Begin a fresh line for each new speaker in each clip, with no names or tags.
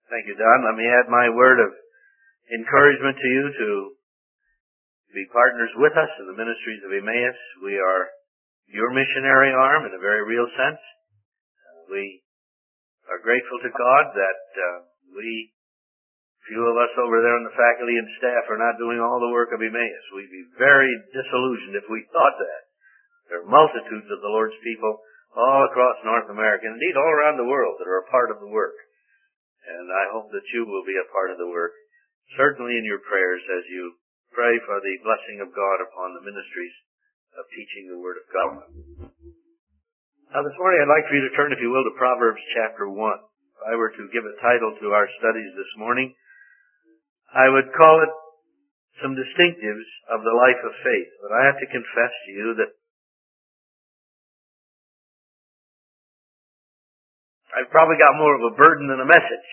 Thank you, Don. Let me add my word of encouragement to you to be partners with us in the ministries of Emmaus. We are your missionary arm in a very real sense. We are grateful to God that few of us over there on the faculty and staff are not doing all the work of Emmaus. We'd be very disillusioned if we thought that. There are multitudes of the Lord's people all across North America, indeed all around the world, that are a part of the work. And I hope that you will be a part of the work, certainly in your prayers as you pray for the blessing of God upon the ministries of teaching the Word of God. Now this morning I'd like for you to turn, if you will, to Proverbs chapter 1. If I were to give a title to our studies this morning, I would call it Some Distinctives of the Life of Faith. But I have to confess to you that I've probably got more of a burden than a message.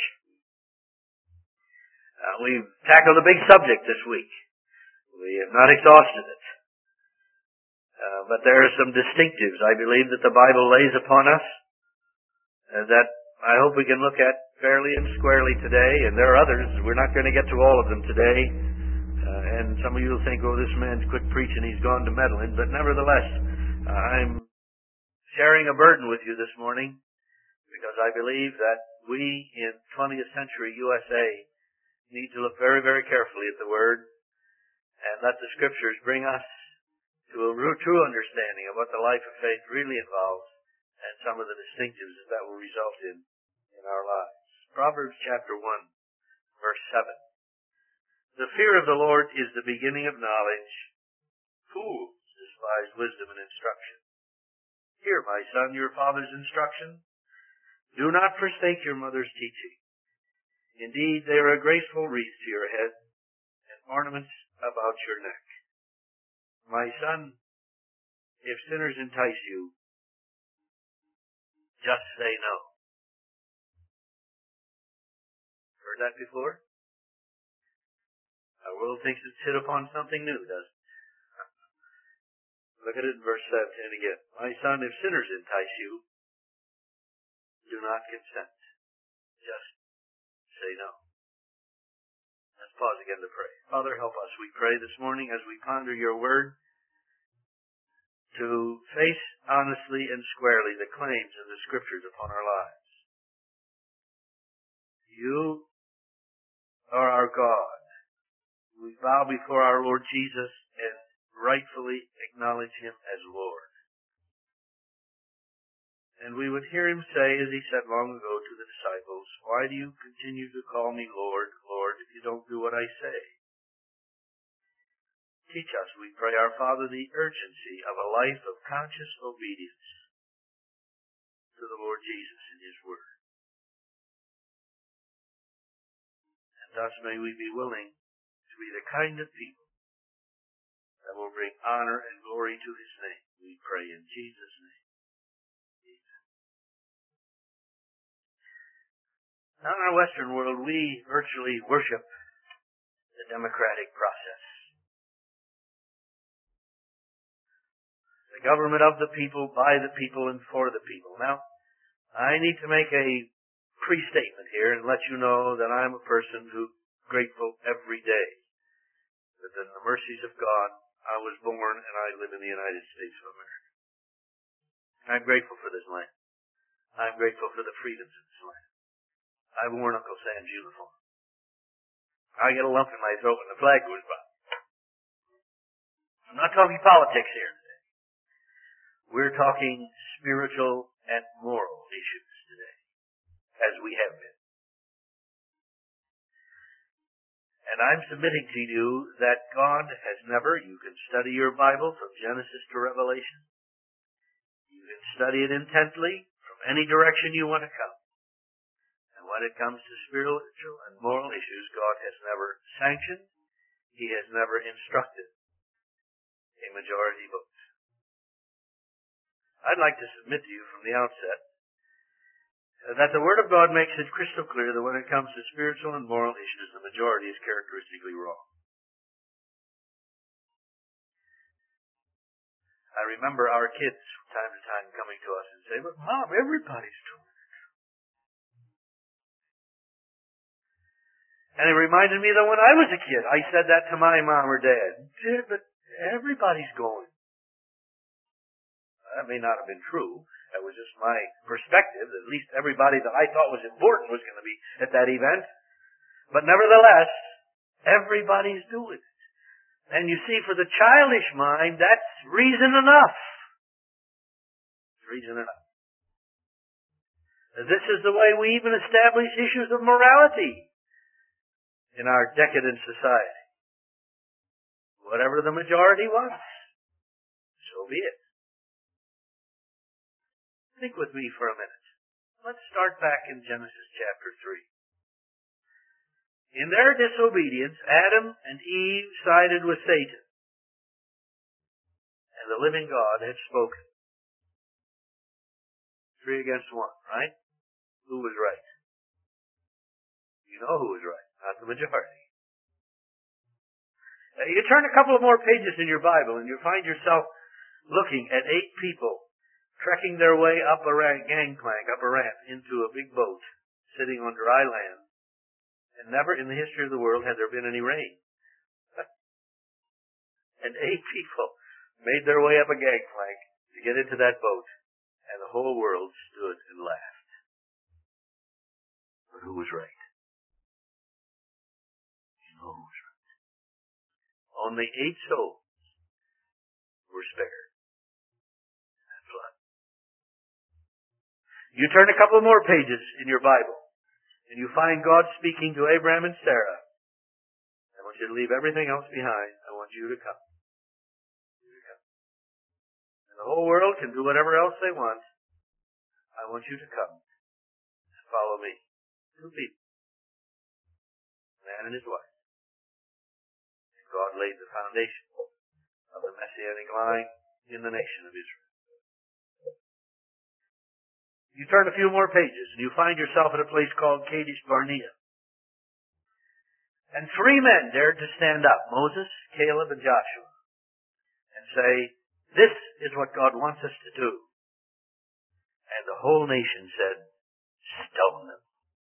We've tackled a big subject this week. We have not exhausted it. But there are some distinctives, I believe, that the Bible lays upon us that I hope we can look at fairly and squarely today. And there are others. We're not going to get to all of them today. And some of you will think, oh, this man's quit preaching. He's gone to meddling. But nevertheless, I'm sharing a burden with you this morning, because I believe that we in 20th century USA need to look very, very carefully at the Word and let the Scriptures bring us to a true understanding of what the life of faith really involves and some of the distinctives that will result in our lives. Proverbs chapter 1, verse 7. The fear of the Lord is the beginning of knowledge. Fools despise wisdom and instruction. Hear, my son, your father's instruction. Do not forsake your mother's teaching. Indeed, they are a graceful wreath to your head and ornaments about your neck. My son, if sinners entice you, just say no. Heard that before? Our world thinks it's hit upon something new, doesn't it? Look at it in verse 17 again. My son, if sinners entice you, do not consent. Just say no. Let's pause again to pray. Father, help us, we pray this morning as we ponder your word, to face honestly and squarely the claims of the Scriptures upon our lives. You are our God. We bow before our Lord Jesus and rightfully acknowledge him as Lord. And we would hear him say, as he said long ago to the disciples, why do you continue to call me Lord, Lord, if you don't do what I say? Teach us, we pray, our Father, the urgency of a life of conscious obedience to the Lord Jesus in his word. And thus may we be willing to be the kind of people that will bring honor and glory to his name. We pray in Jesus' name. Now, in our Western world, we virtually worship the democratic process. The government of the people, by the people, and for the people. Now, I need to make a pre-statement here and let you know that I'm a person who's grateful every day that in the mercies of God I was born and I live in the United States of America. I'm grateful for this land. I'm grateful for the freedoms of this land. I've worn Uncle Sam's uniform. I get a lump in my throat when the flag goes by. I'm not talking politics here today. We're talking spiritual and moral issues today, as we have been. And I'm submitting to you that God has never, you can study your Bible from Genesis to Revelation. You can study it intently from any direction you want to come. When it comes to spiritual and moral issues, God has never sanctioned, he has never instructed a majority vote. I'd like to submit to you from the outset that the Word of God makes it crystal clear that when it comes to spiritual and moral issues, the majority is characteristically wrong. I remember our kids from time to time coming to us and saying, but Mom, everybody's doing it. And it reminded me that when I was a kid, I said that to my mom or dad. Yeah, but everybody's going. That may not have been true. That was just my perspective. At least everybody that I thought was important was going to be at that event. But nevertheless, everybody's doing it. And you see, for the childish mind, that's reason enough. It's reason enough. This is the way we even establish issues of morality in our decadent society. Whatever the majority wants, so be it. Think with me for a minute. Let's start back in Genesis chapter 3. In their disobedience, Adam and Eve sided with Satan, and the living God had spoken. 3 against 1, right? Who was right? You know who was right, not the majority. You turn a couple of more pages in your Bible and you find yourself looking at 8 people trekking their way up a gangplank, up a ramp, into a big boat, sitting on dry land. And never in the history of the world had there been any rain. And 8 people made their way up a gangplank to get into that boat, and the whole world stood and laughed. But who was right? You know who was right. Only 8 souls were spared in that flood. You turn a couple more pages in your Bible, and you find God speaking to Abraham and Sarah. I want you to leave everything else behind. I want you to come. And the whole world can do whatever else they want. I want you to come and follow me. 2 people. A man and his wife. And God laid the foundation of the Messianic line in the nation of Israel. You turn a few more pages and you find yourself at a place called Kadesh Barnea. And 3 men dared to stand up, Moses, Caleb, and Joshua, and say, this is what God wants us to do. And the whole nation said, stone them.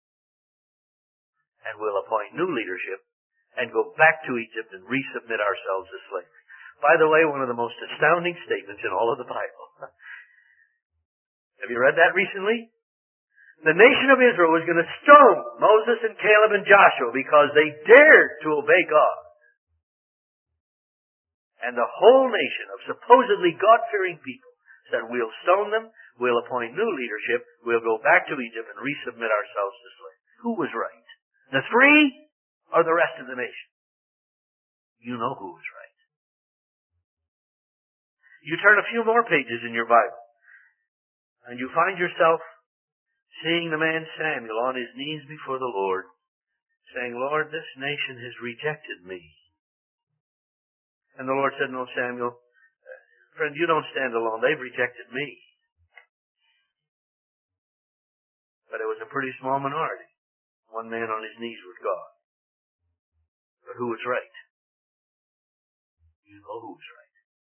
And we'll appoint new leadership and go back to Egypt and resubmit ourselves to slavery. By the way, one of the most astounding statements in all of the Bible. Have you read that recently? The nation of Israel was going to stone Moses and Caleb and Joshua because they dared to obey God. And the whole nation of supposedly God-fearing people said, we'll stone them, we'll appoint new leadership, we'll go back to Egypt and resubmit ourselves to slavery. Who was right? The 3 or the rest of the nation? You know who was right. You turn a few more pages in your Bible, and you find yourself seeing the man Samuel on his knees before the Lord, saying, Lord, this nation has rejected me. And the Lord said, no, Samuel, friend, you don't stand alone. They've rejected me. But it was a pretty small minority. 1 man on his knees with God. But who was right? You know who was right.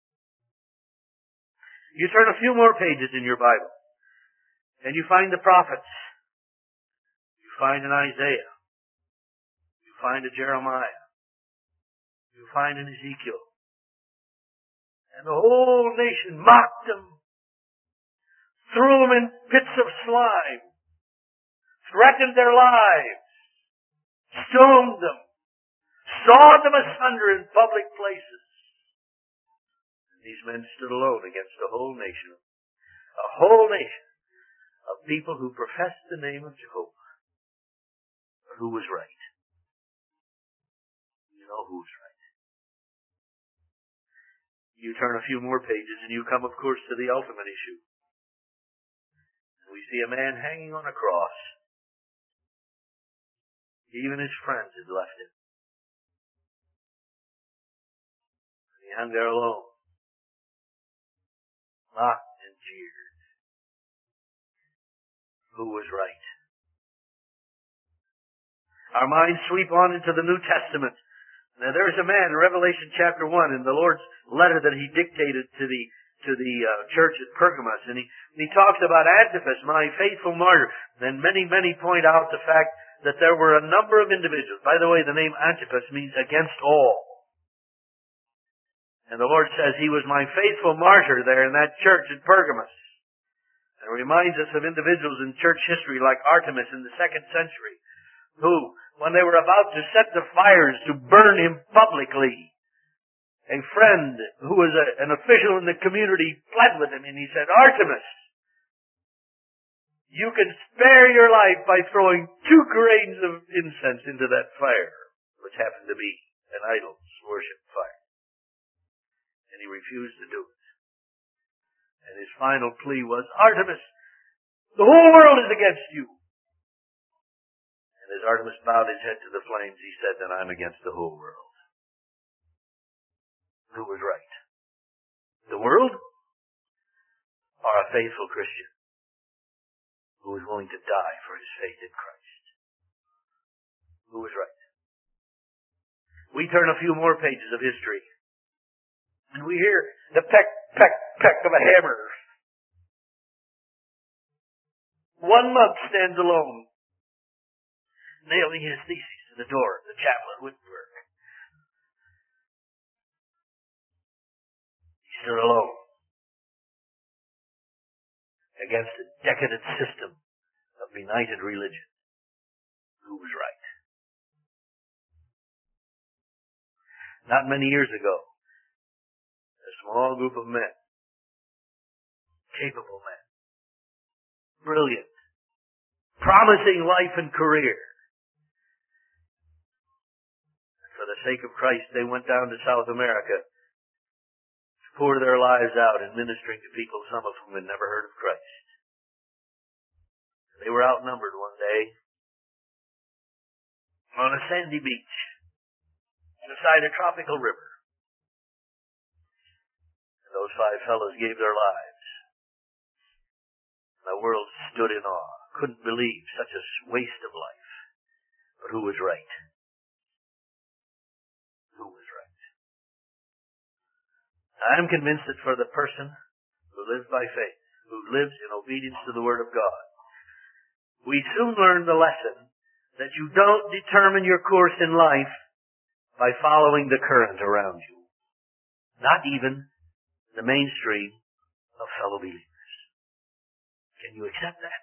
You turn a few more pages in your Bible, and you find the prophets. You find an Isaiah. You find a Jeremiah. You find an Ezekiel. And the whole nation mocked them, threw them in pits of slime, threatened their lives, stoned them, sawed them asunder in public places. And these men stood alone against a whole nation of people who professed the name of Jehovah. But who was right? You know who was right. You turn a few more pages and you come, of course, to the ultimate issue. We see a man hanging on a cross. Even his friends had left him. He hung there alone, mocked and jeered. Who was right? Our minds sweep on into the New Testament. Now there is a man in Revelation chapter 1 in the Lord's letter that he dictated to the church at Pergamos, and he talks about Antipas, my faithful martyr. Then many point out the fact that there were a number of individuals. By the way, the name Antipas means against all. And the Lord says He was my faithful martyr there in that church at Pergamos. And it reminds us of individuals in church history like Artemis in the 2nd century, who, when they were about to set the fires to burn him publicly, a friend who was an official in the community pled with him, and he said, Artemis, you can spare your life by throwing 2 grains of incense into that fire, which happened to be an idol's worship fire. And he refused to do it. And his final plea was, Artemis, the whole world is against you. And as Artemis bowed his head to the flames, he said, then I'm against the whole world. Who was right? The world? Or a faithful Christian who was willing to die for his faith in Christ? Who was right? We turn a few more pages of history, and we hear the peck, peck, peck of a hammer. 1 month stands alone, nailing his thesis to the door of the chapel at Wittenberg. He stood alone against a decadent system of benighted religion. Who was right? Not many years ago, a small group of men, capable men, brilliant, promising life and career. For the sake of Christ, they went down to South America to pour their lives out in ministering to people, some of whom had never heard of Christ. They were outnumbered one day on a sandy beach beside a tropical river. And those 5 fellows gave their lives. The world stood in awe, couldn't believe such a waste of life. But who was right? Who was right? I am convinced that for the person who lives by faith, who lives in obedience to the Word of God, we soon learn the lesson that you don't determine your course in life by following the current around you. Not even the mainstream of fellow believers. Can you accept that?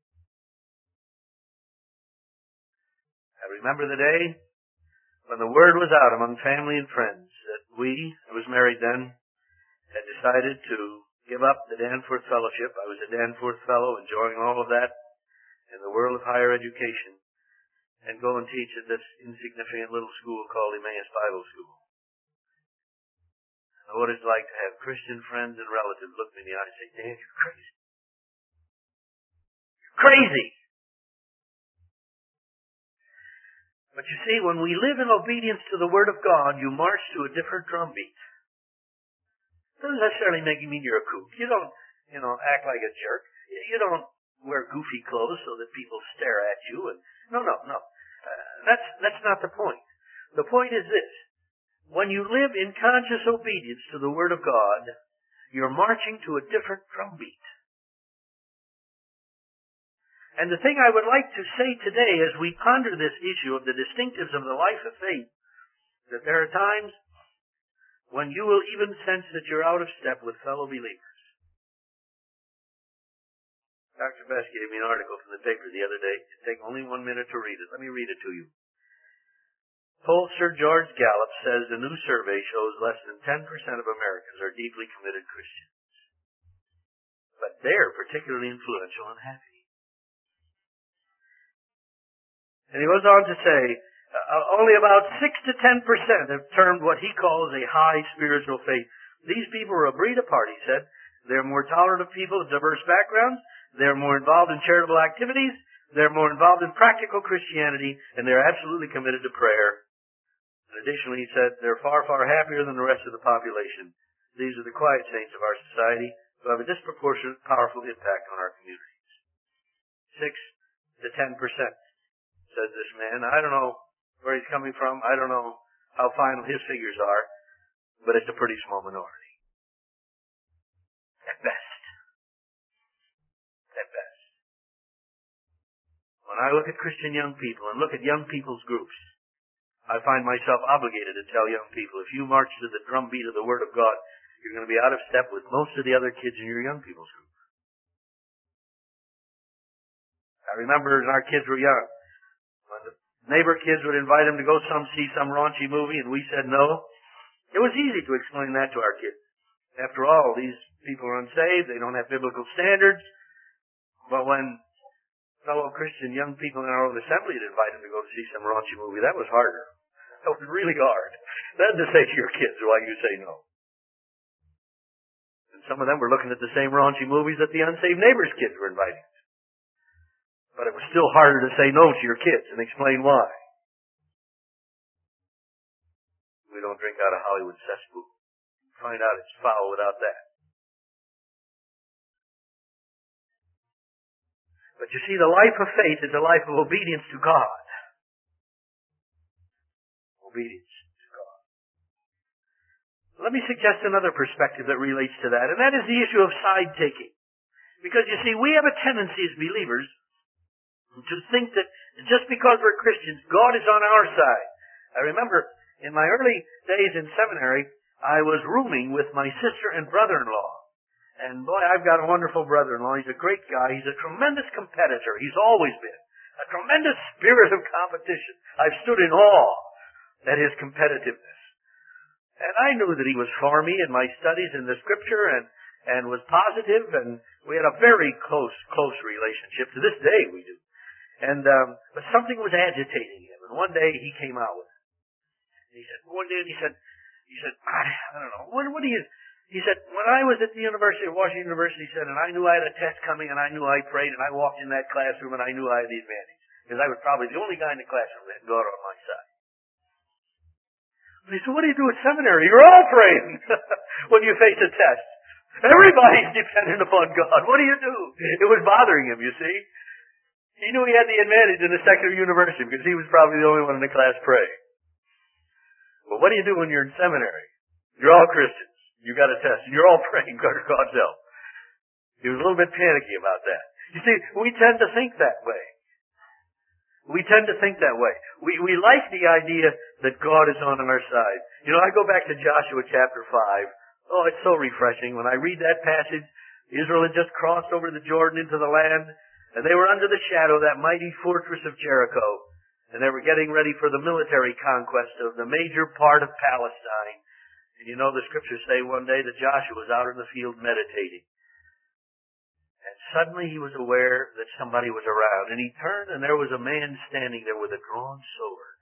I remember the day when the word was out among family and friends that I was married then, had decided to give up the Danforth Fellowship. I was a Danforth Fellow, enjoying all of that in the world of higher education, and go and teach at this insignificant little school called Emmaus Bible School. I know what it's like to have Christian friends and relatives look me in the eye and say, Dan, you're crazy. You're crazy! But you see, when we live in obedience to the Word of God, you march to a different drumbeat. It doesn't necessarily mean you're a kook. You don't, act like a jerk. You don't wear goofy clothes so that people stare at you. No. That's not the point. The point is this. When you live in conscious obedience to the Word of God, you're marching to a different drumbeat. And the thing I would like to say today as we ponder this issue of the distinctives of the life of faith, that there are times when you will even sense that you're out of step with fellow believers. Dr. Best gave me an article from the paper the other day. It'll take only 1 minute to read it. Let me read it to you. Pollster George Gallup says a new survey shows less than 10% of Americans are deeply committed Christians. But they're particularly influential and happy. And he goes on to say, only about 6 to 10% have termed what he calls a high spiritual faith. These people are a breed apart, he said. They're more tolerant of people of diverse backgrounds. They're more involved in charitable activities. They're more involved in practical Christianity. And they're absolutely committed to prayer. And additionally, he said, they're far, far happier than the rest of the population. These are the quiet saints of our society who have a disproportionate, powerful impact on our communities. 6 to 10%. Says this man. I don't know where he's coming from. I don't know how final his figures are, but it's a pretty small minority. At best. At best. When I look at Christian young people and look at young people's groups, I find myself obligated to tell young people, if you march to the drumbeat of the Word of God, you're going to be out of step with most of the other kids in your young people's group. I remember when our kids were young, when the neighbor kids would invite them to go see some raunchy movie, and we said no. It was easy to explain that to our kids. After all, these people are unsaved, they don't have biblical standards. But when fellow Christian young people in our own assembly would invite them to go see some raunchy movie, that was harder. That was really hard. Then to say to your kids, why you say no. And some of them were looking at the same raunchy movies that the unsaved neighbor's kids were inviting. But it was still harder to say no to your kids and explain why. We don't drink out of Hollywood cesspool. Find out it's foul without that. But you see, the life of faith is a life of obedience to God. Obedience to God. Let me suggest another perspective that relates to that, and that is the issue of side-taking. Because you see, we have a tendency as believers to think that just because we're Christians, God is on our side. I remember in my early days in seminary, I was rooming with my sister and brother-in-law. And boy, I've got a wonderful brother-in-law. He's a great guy. He's a tremendous competitor. He's always been. A tremendous spirit of competition. I've stood in awe at his competitiveness. And I knew that he was for me in my studies in the Scripture and was positive, and we had a very close relationship. To this day we do. And but something was agitating him. And one day he came out with it. He said, I don't know, what do you... He said, when I was at the University of Washington University, he said, and I knew I had a test coming, and I knew I prayed, and I walked in that classroom, and I knew I had the advantage. Because I was probably the only guy in the classroom that had God on my side. But he said, what do you do at seminary? You're all praying when you face a test. Everybody's dependent upon God. What do you do? It was bothering him, you see. He knew he had the advantage in the secular university, because he was probably the only one in the class praying. But what do you do when you're in seminary? You're all Christians. You got a test. You're all praying for God's help. He was a little bit panicky about that. You see, we tend to think that way. We like the idea that God is on our side. You know, I go back to Joshua chapter 5. Oh, it's so refreshing. When I read that passage, Israel had just crossed over the Jordan into the land, and they were under the shadow of that mighty fortress of Jericho, and they were getting ready for the military conquest of the major part of Palestine. And you know the scriptures say one day that Joshua was out in the field meditating. And suddenly he was aware that somebody was around. And he turned and there was a man standing there with a drawn sword.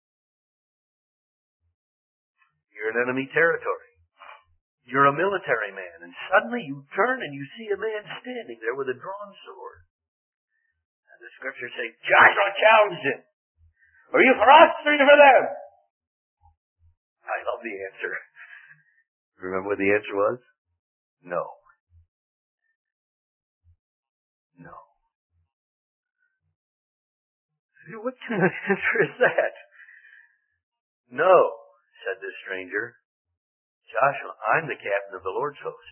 You're in enemy territory. You're a military man. And suddenly you turn and you see a man standing there with a drawn sword. And the scriptures say, Joshua challenged him. Are you for us or are you for them? I love the answer. Remember what the answer was? No. No. What kind of answer is that? No, said this stranger. Joshua, I'm the captain of the Lord's host.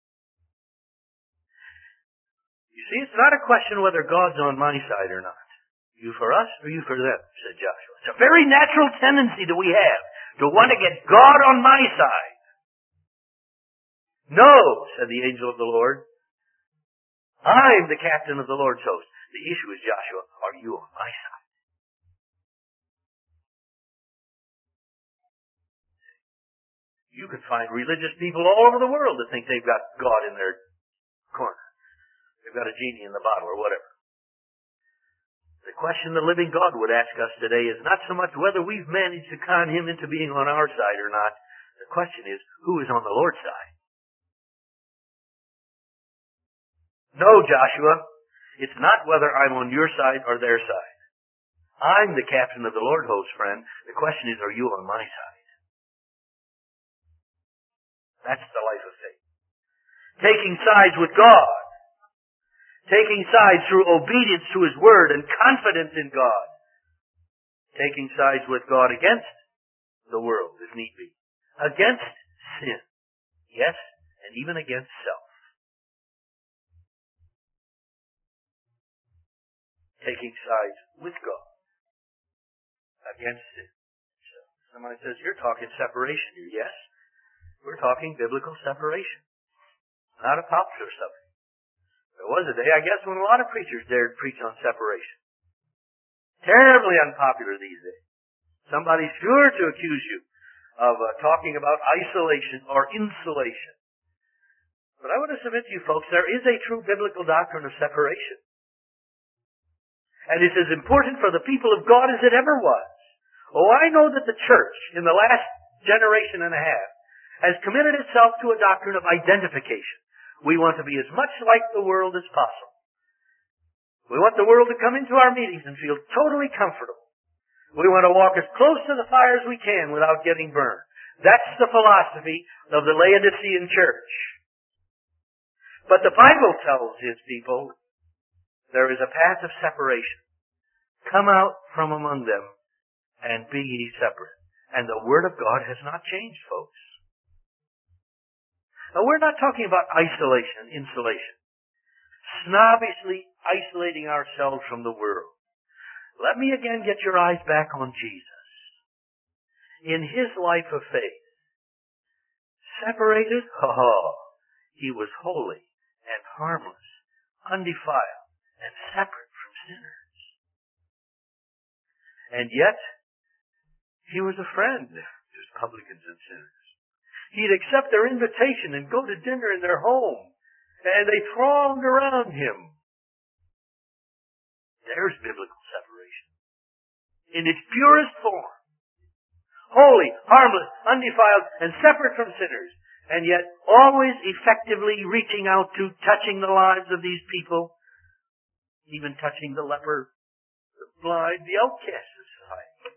You see, it's not a question whether God's on my side or not. You for us or you for them, said Joshua. It's a very natural tendency that we have to want to get God on my side. No, said the angel of the Lord. I'm the captain of the Lord's host. The issue is, Joshua, are you on my side? You can find religious people all over the world that think they've got God in their corner. They've got a genie in the bottle or whatever. The question the living God would ask us today is not so much whether we've managed to con him into being on our side or not. The question is, who is on the Lord's side? No, Joshua, it's not whether I'm on your side or their side. I'm the captain of the Lord's host, friend. The question is, are you on my side? That's the life of faith. Taking sides with God. Taking sides through obedience to His Word and confidence in God. Taking sides with God against the world, if need be. Against sin. Yes, and even against self. taking sides with God against sin. So somebody says, you're talking separation here. Yes, we're talking biblical separation, not a popular subject. There was a day, I guess, when a lot of preachers dared preach on separation. Terribly unpopular these days. Somebody's sure to accuse you of talking about isolation or insulation. But I want to submit to you folks, there is a true biblical doctrine of separation. And it's as important for the people of God as it ever was. Oh, I know that the church in the last generation and a half has committed itself to a doctrine of identification. We want to be as much like the world as possible. We want the world to come into our meetings and feel totally comfortable. We want to walk as close to the fire as we can without getting burned. That's the philosophy of the Laodicean church. But the Bible tells his people, there is a path of separation. Come out from among them and be ye separate. And the Word of God has not changed, folks. Now, we're not talking about isolation, insulation. Snobbishly isolating ourselves from the world. Let me again get your eyes back on Jesus. In His life of faith, separated? He was holy and harmless, undefiled, and separate from sinners. And yet, He was a friend to publicans and sinners. He'd accept their invitation and go to dinner in their home, and they thronged around Him. There's biblical separation in its purest form. Holy, harmless, undefiled, and separate from sinners, and yet always effectively reaching out to touching the lives of these people, even touching the leper, the blind, the outcast of society.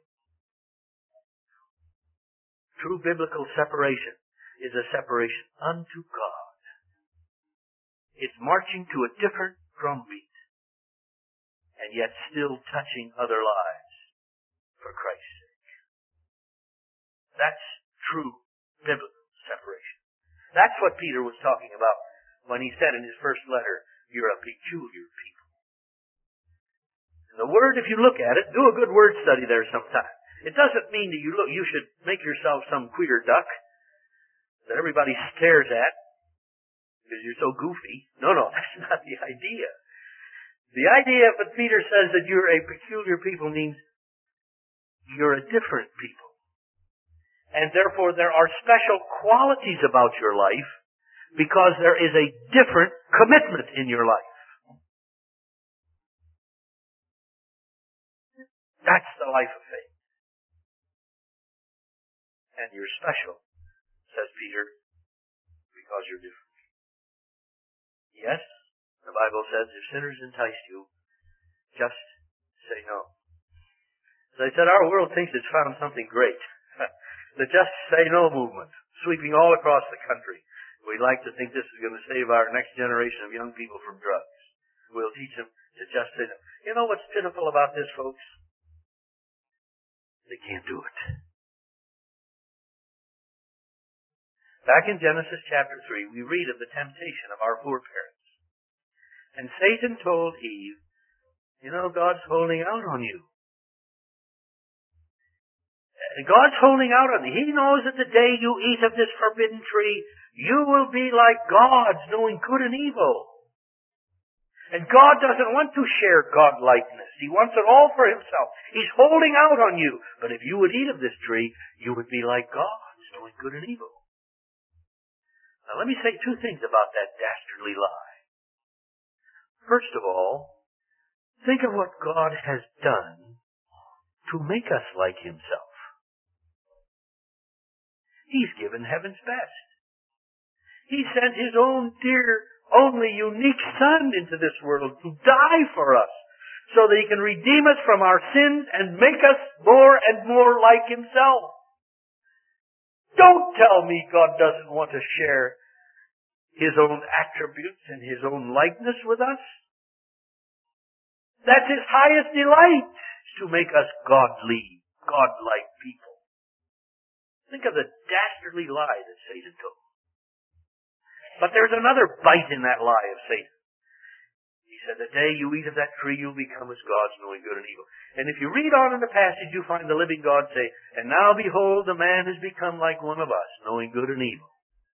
True biblical separation is a separation unto God. It's marching to a different drumbeat, and yet still touching other lives for Christ's sake. That's true biblical separation. That's what Peter was talking about when he said in his first letter, you're a peculiar people. And the word, if you look at it, do a good word study there sometime. It doesn't mean that you should make yourself some queer duck that everybody stares at because you're so goofy. No, that's not the idea. The idea that Peter says that you're a peculiar people means you're a different people. And therefore there are special qualities about your life because there is a different commitment in your life. That's the life of faith. And you're special, says Peter, because you're different. Yes, the Bible says if sinners entice you, just say no. As I said, our world thinks it's found something great. The just say no movement, sweeping all across the country. We'd like to think this is going to save our next generation of young people from drugs. We'll teach them to just say no. You know what's pitiful about this, folks? They can't do it. Back in Genesis chapter 3, we read of the temptation of our foreparents. And Satan told Eve, you know, God's holding out on you. God's holding out on you. He knows that the day you eat of this forbidden tree, you will be like gods, knowing good and evil. And God doesn't want to share God-likeness. He wants it all for Himself. He's holding out on you. But if you would eat of this tree, you would be like gods, knowing good and evil. Now let me say two things about that dastardly lie. First of all, think of what God has done to make us like Himself. He's given heaven's best. He sent His own dear, only unique Son into this world to die for us so that He can redeem us from our sins and make us more and more like Himself. Don't tell me God doesn't want to share His own attributes and His own likeness with us. That's His highest delight, to make us godly, godlike people. Think of the dastardly lie that Satan told. But there's another bite in that lie of Satan. He said, the day you eat of that tree, you'll become as gods, knowing good and evil. And if you read on in the passage, you find the living God say, and now behold, the man has become like one of us, knowing good and evil.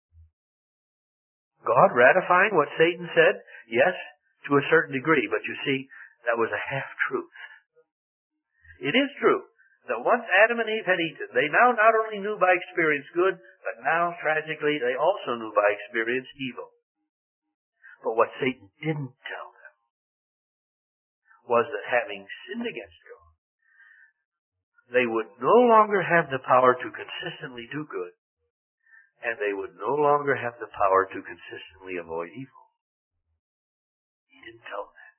God ratifying what Satan said? Yes, to a certain degree, but you see, that was a half-truth. It is true that once Adam and Eve had eaten, they now not only knew by experience good, but now, tragically, they also knew by experience evil. But what Satan didn't tell them was that having sinned against God, they would no longer have the power to consistently do good, and they would no longer have the power to consistently avoid evil. He didn't tell them that.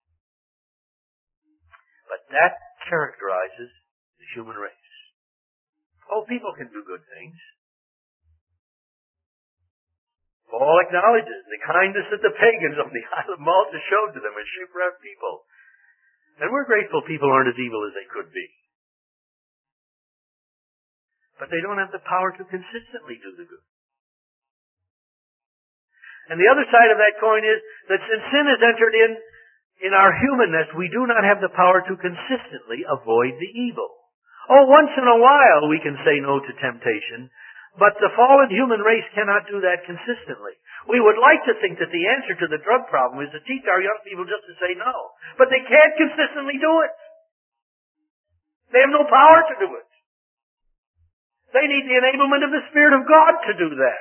But that characterizes the human race. Oh, people can do good things. Paul acknowledges the kindness that the pagans on the Isle of Malta showed to them as shipwrecked people. And we're grateful people aren't as evil as they could be. But they don't have the power to consistently do the good. And the other side of that coin is that since sin has entered in our humanness, we do not have the power to consistently avoid the evil. Oh, once in a while we can say no to temptation, but the fallen human race cannot do that consistently. We would like to think that the answer to the drug problem is to teach our young people just to say no. But they can't consistently do it. They have no power to do it. They need the enablement of the Spirit of God to do that.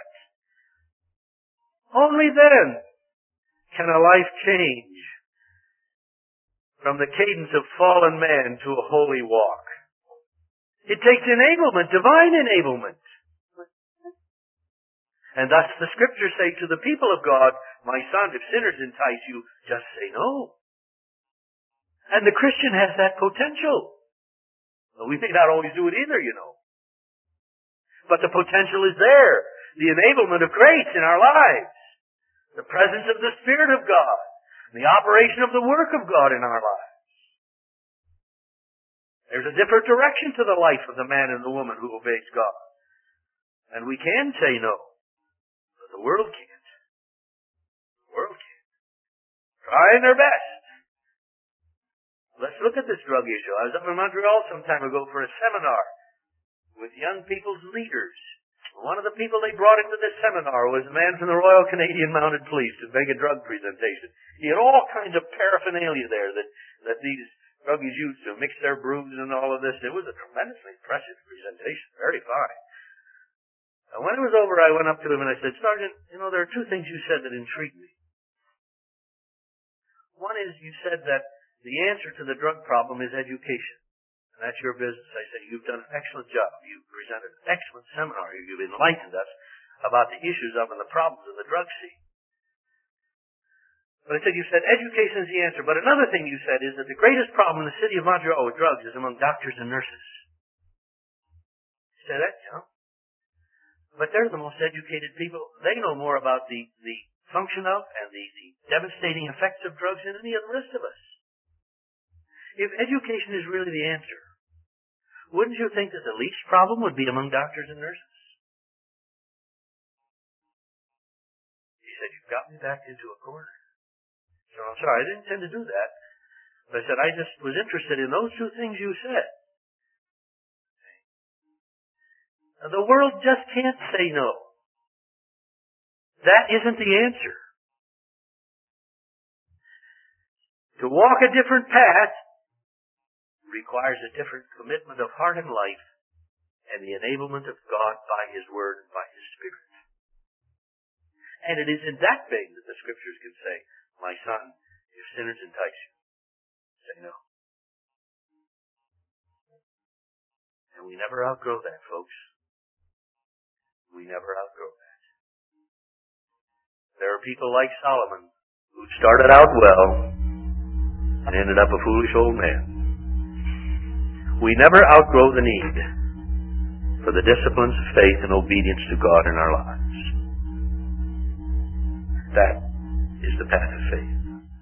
Only then can a life change from the cadence of fallen man to a holy walk. It takes enablement, divine enablement. And thus the Scriptures say to the people of God, my son, if sinners entice you, just say no. And the Christian has that potential. Well, we may not always do it either, you know. But the potential is there. The enablement of grace in our lives. The presence of the Spirit of God. The operation of the work of God in our lives. There's a different direction to the life of the man and the woman who obeys God. And we can say no. The world can't. The world can't. Trying their best. Let's look at this drug issue. I was up in Montreal some time ago for a seminar with young people's leaders. One of the people they brought into this seminar was a man from the Royal Canadian Mounted Police to make a drug presentation. He had all kinds of paraphernalia there that these druggies used to mix their brews and all of this. It was a tremendously impressive presentation. Very fine. And when it was over, I went up to him and I said, Sergeant, you know, there are two things you said that intrigued me. One is you said that the answer to the drug problem is education. And that's your business. I said, you've done an excellent job. You've presented an excellent seminar. You've enlightened us about the issues of and the problems of the drug scene. But I said, you said education is the answer. But another thing you said is that the greatest problem in the city of Montreal with drugs is among doctors and nurses. You said that, you know? But they're the most educated people. They know more about the function of and the devastating effects of drugs than any of the rest of us. If education is really the answer, wouldn't you think that the least problem would be among doctors and nurses? He said, you've got me back into a corner. So I'm sorry, I didn't intend to do that. But I said, I just was interested in those two things you said. The world just can't say no. That isn't the answer. To walk a different path requires a different commitment of heart and life and the enablement of God by His Word and by His Spirit. And it is in that vein that the Scriptures can say, my son, if sinners entice you, say no. And we never outgrow that, folks. We never outgrow that. There are people like Solomon who started out well and ended up a foolish old man. We never outgrow the need for the disciplines of faith and obedience to God in our lives. That is the path of faith.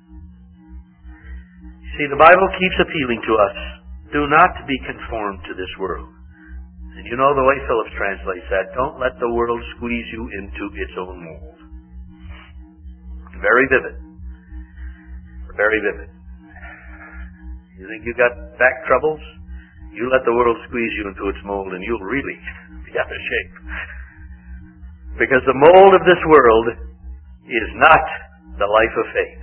You see, the Bible keeps appealing to us, do not be conformed to this world. And you know the way Phillips translates that, don't let the world squeeze you into its own mold. Very vivid. very vivid. You think you got back troubles? You let the world squeeze you into its mold and you'll really be out of shape. Because the mold of this world is not the life of faith.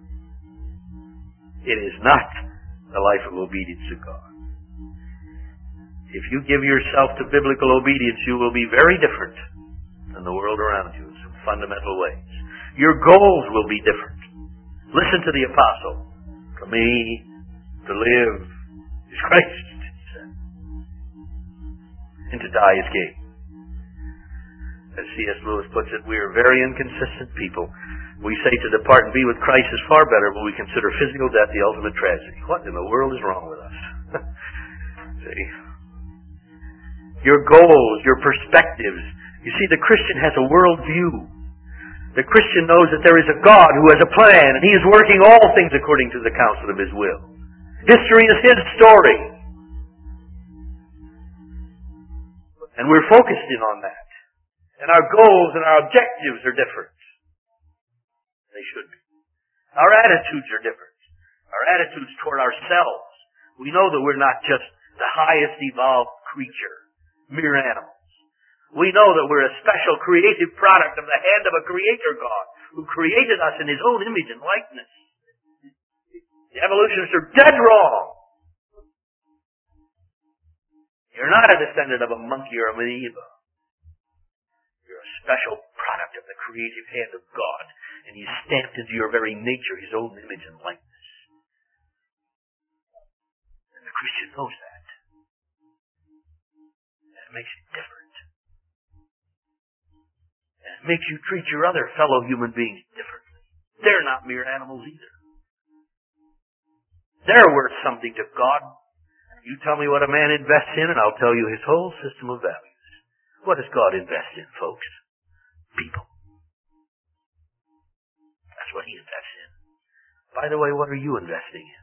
It is not the life of obedience to God. If you give yourself to biblical obedience, you will be very different than the world around you in some fundamental ways. Your goals will be different. Listen to the apostle. For me, to live is Christ, he said. And to die is gain. As C.S. Lewis puts it, we are very inconsistent people. We say to depart and be with Christ is far better, but we consider physical death the ultimate tragedy. What in the world is wrong with us? See? Your goals, your perspectives. You see, the Christian has a world view. The Christian knows that there is a God who has a plan, and He is working all things according to the counsel of His will. History is His story. And we're focused in on that. And our goals and our objectives are different. They should be. Our attitudes are different. Our attitudes toward ourselves. We know that we're not just the highest evolved creature, mere animals. We know that we're a special creative product of the hand of a Creator God who created us in His own image and likeness. The evolutionists are dead wrong. You're not a descendant of a monkey or a amoeba. You're a special product of the creative hand of God, and He's stamped into your very nature His own image and likeness. And the Christian knows that. And it makes you different. And it makes you treat your other fellow human beings differently. They're not mere animals either. They're worth something to God. You tell me what a man invests in, and I'll tell you his whole system of values. What does God invest in, folks? People. That's what He invests in. By the way, what are you investing in?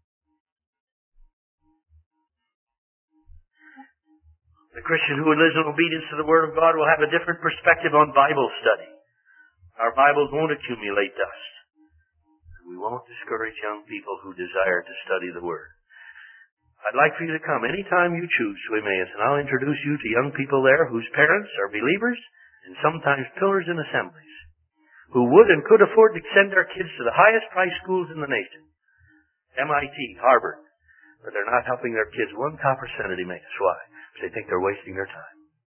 The Christian who lives in obedience to the Word of God will have a different perspective on Bible study. Our Bibles won't accumulate dust. We won't discourage young people who desire to study the Word. I'd like for you to come anytime you choose to Emmaus, and I'll introduce you to young people there whose parents are believers and sometimes pillars in assemblies, who would and could afford to send their kids to the highest priced schools in the nation, MIT, Harvard, but they're not helping their kids 1 copper cent at Emmaus. Why? Because they think they're wasting their time.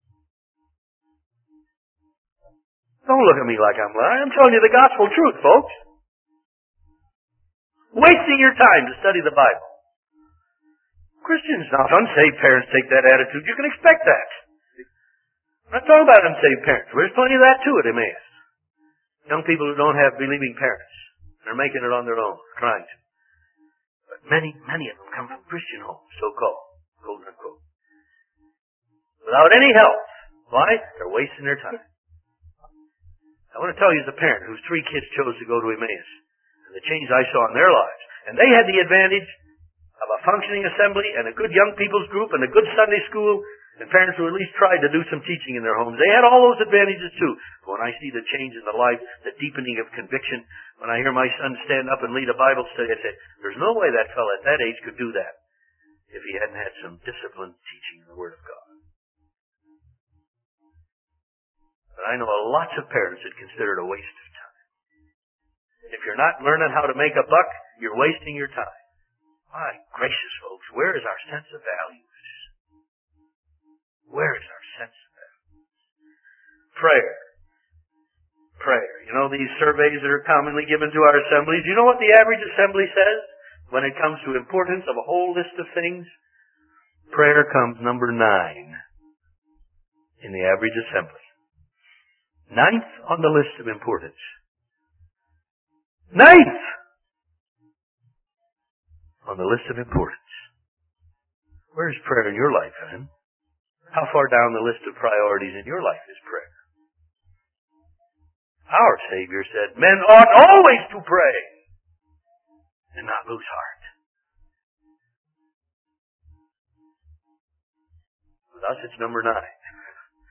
Don't look at me like I'm lying. I'm telling you the gospel truth, folks. Wasting your time to study the Bible. Christians, not unsaved parents, take that attitude. You can expect that. I'm not talking about unsaved parents. There's plenty of that too at Emmaus. Young people who don't have believing parents. They're making it on their own, trying to. But many of them come from Christian homes, so-called, quote unquote. Without any help. Why? They're wasting their time. I want to tell you as a parent whose 3 kids chose to go to Emmaus, and the change I saw in their lives. And they had the advantage of a functioning assembly and a good young people's group and a good Sunday school, and parents who at least tried to do some teaching in their homes. They had all those advantages too. But when I see the change in the life, the deepening of conviction, when I hear my son stand up and lead a Bible study, I say, there's no way that fellow at that age could do that if he hadn't had some disciplined teaching in the Word of God. But I know lots of parents that consider it a waste of time. If you're not learning how to make a buck, you're wasting your time. My gracious, folks, where is our sense of values? Where is our sense of values? Prayer. Prayer. You know these surveys that are commonly given to our assemblies? You know what the average assembly says when it comes to importance of a whole list of things? Prayer comes number 9 in the average assembly. 9th on the list of importance. 9th! On the list of importance. Where's prayer in your life, friend? How far down the list of priorities in your life is prayer? Our Savior said, men ought always to pray and not lose heart. With us, it's number 9.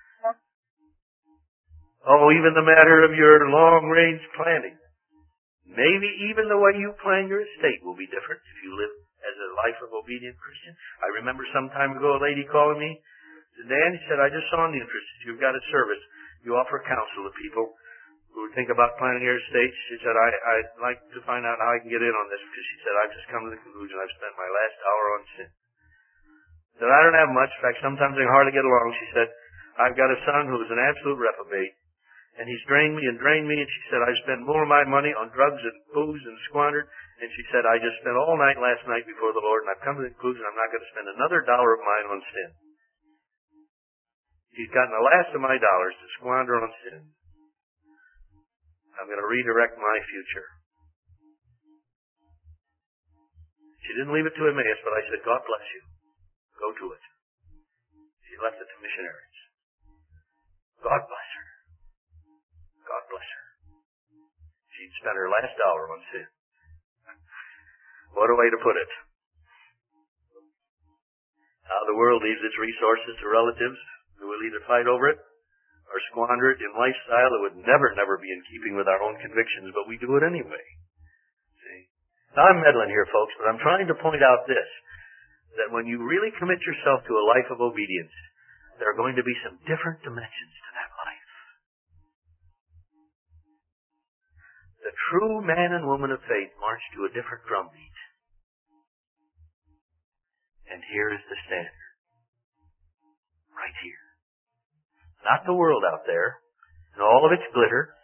Oh, even the matter of your long-range planning. Maybe even the way you plan your estate will be different if you live as a life of obedient Christian. I remember some time ago a lady calling me. Dan, he said, I just saw in the interest. You've got a service. You offer counsel to people who think about planning their estates. She said, I'd like to find out how I can get in on this, because she said, I've just come to the conclusion I've spent my last hour on sin. She said, I don't have much. In fact, sometimes I can hardly get along. She said, I've got a son who is an absolute reprobate, and he's drained me and drained me. And she said, I spent more of my money on drugs and booze and squandered. And she said, I just spent all night last night before the Lord, and I've come to the conclusion I'm not going to spend another dollar of mine on sin. He's gotten the last of my dollars to squander on sin. I'm going to redirect my future. She didn't leave it to Emmaus, but I said, God bless you. Go to it. She left it to missionaries. God bless her. God bless her. She'd spent her last dollar on sin. What a way to put it. How the world leaves its resources to relatives who will either fight over it or squander it in lifestyle that would never be in keeping with our own convictions, but we do it anyway. See? Now I'm meddling here, folks, but I'm trying to point out this, that when you really commit yourself to a life of obedience, there are going to be some different dimensions to that life. The true man and woman of faith march to a different drumbeat. And here is the standard. Right here. Not the world out there, and all of its glitter.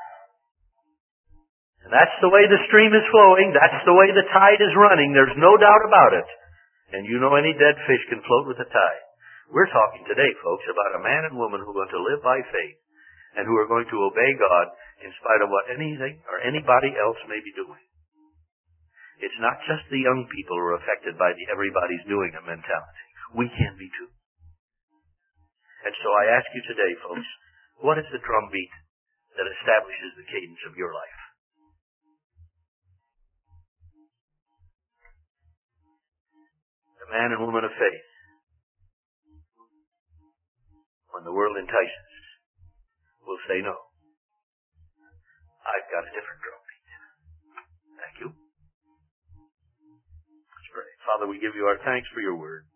And that's the way the stream is flowing. That's the way the tide is running. There's no doubt about it. And you know any dead fish can float with the tide. We're talking today, folks, about a man and woman who are going to live by faith and who are going to obey God in spite of what anything or anybody else may be doing. It's not just the young people who are affected by the everybody's doing it mentality. We can be too. And so I ask you today, folks, what is the drumbeat that establishes the cadence of your life? The man and woman of faith, when the world entices, will say no. I've got a different drumbeat. Thank you. Let's pray. Father, we give you our thanks for your word.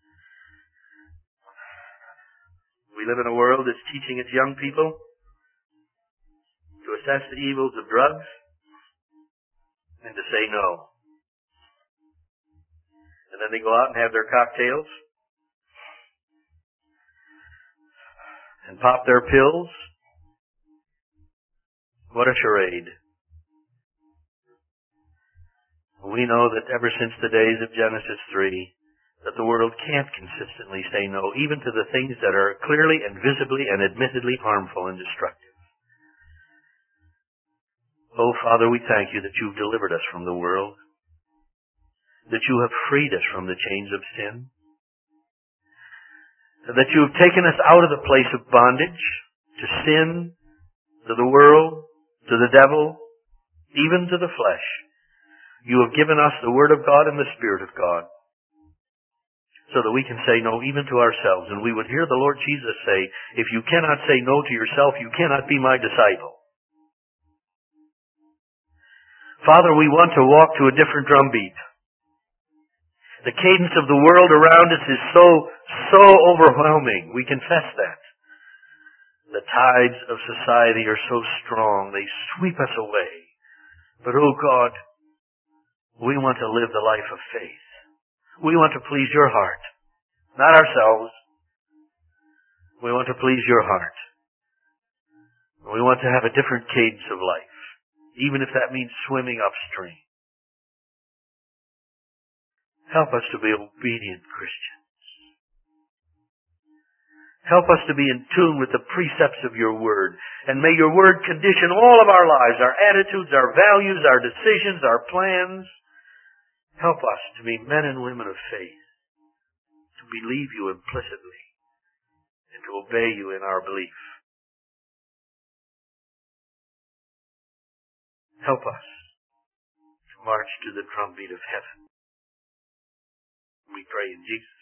We live in a world that's teaching its young people to assess the evils of drugs and to say no. And then they go out and have their cocktails and pop their pills. What a charade. We know that ever since the days of Genesis 3, that the world can't consistently say no, even to the things that are clearly and visibly and admittedly harmful and destructive. Oh, Father, we thank you that you've delivered us from the world, that you have freed us from the chains of sin, that you have taken us out of the place of bondage to sin, to the world, to the devil, even to the flesh. You have given us the Word of God and the Spirit of God, so that we can say no even to ourselves. And we would hear the Lord Jesus say, if you cannot say no to yourself, you cannot be my disciple. Father, we want to walk to a different drumbeat. The cadence of the world around us is so overwhelming. We confess that. The tides of society are so strong, they sweep us away. But, oh God, we want to live the life of faith. We want to please your heart, not ourselves. We want to please your heart. We want to have a different cadence of life, even if that means swimming upstream. Help us to be obedient Christians. Help us to be in tune with the precepts of your word. And may your word condition all of our lives, our attitudes, our values, our decisions, our plans. Help us to be men and women of faith, to believe you implicitly, and to obey you in our belief. Help us to march to the drumbeat of heaven. We pray in Jesus'